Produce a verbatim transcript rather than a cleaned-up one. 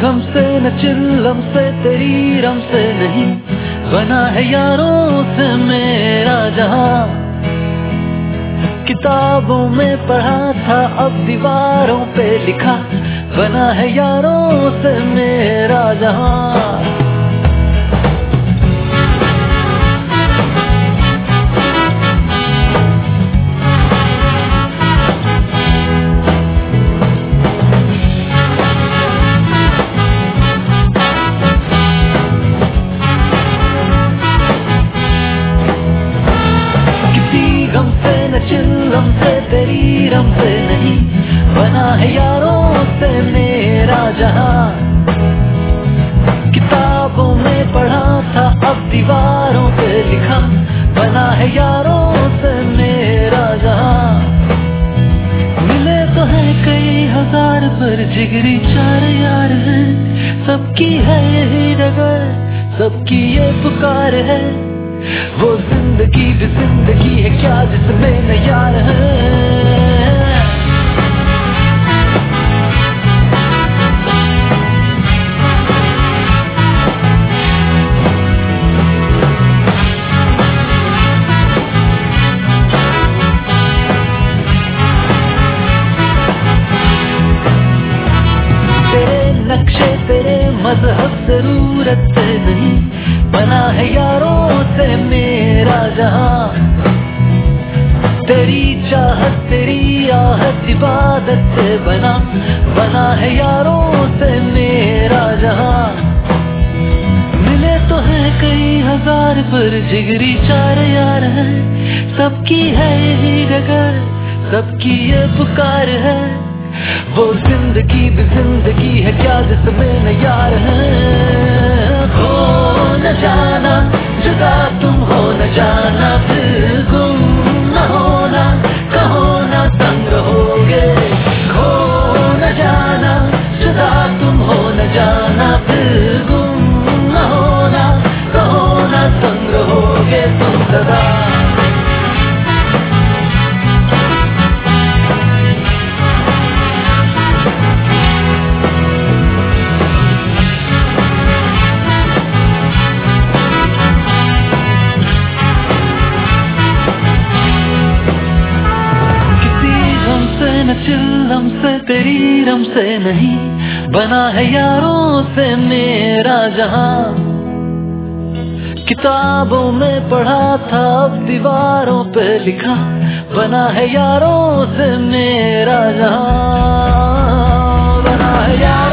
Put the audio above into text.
गम से न चिल्लम से तेरी रम से नहीं, बना है यारों से मेरा जहां। किताबों में पढ़ा था अब दीवारों पे लिखा, बना है यारों से मेरा जहां। गम से न चिल्लम से तेरी रम से नहीं, बना है यारों से मेरा जहां। किताबों में पढ़ा था अब दीवारों पे लिखा, बना है यारों से मेरा जहां। मिले तो है कई हजार पर जिगरी चार यार हैं, सबकी है यही डगर, सबकी ये पुकार है। वो जिंदगी भी जिंदगी है क्या जिसमें न यार है। तेरे नक्शे तेरे मजहब जरूरत से नहीं, बना है यारों से मेरा जहां। तेरी चाहत तेरी आहत इबादत से बना, बना है यारों से मेरा जहां। मिले तो है कई हजार पर जिगरी चार यार हैं, सबकी है यही डगर, सबकी ये पुकार है। वो जिंदगी भी जिंदगी है क्या जिसमें न यार है। हो न जाना जुदा तुम हो न जाना, फिर गुम न होना कहो न संग रहोगे। खो न जाना जुदा तुम हो न जाना, फिर गुम न होना कहो न संग रहोगे तुम सदा। न चिल्लम से तेरी रम से नहीं, बना है यारों से मेरा जहां। किताबों में पढ़ा था अब दीवारों पे लिखा, बना है यारों से मेरा जहां। बना है यार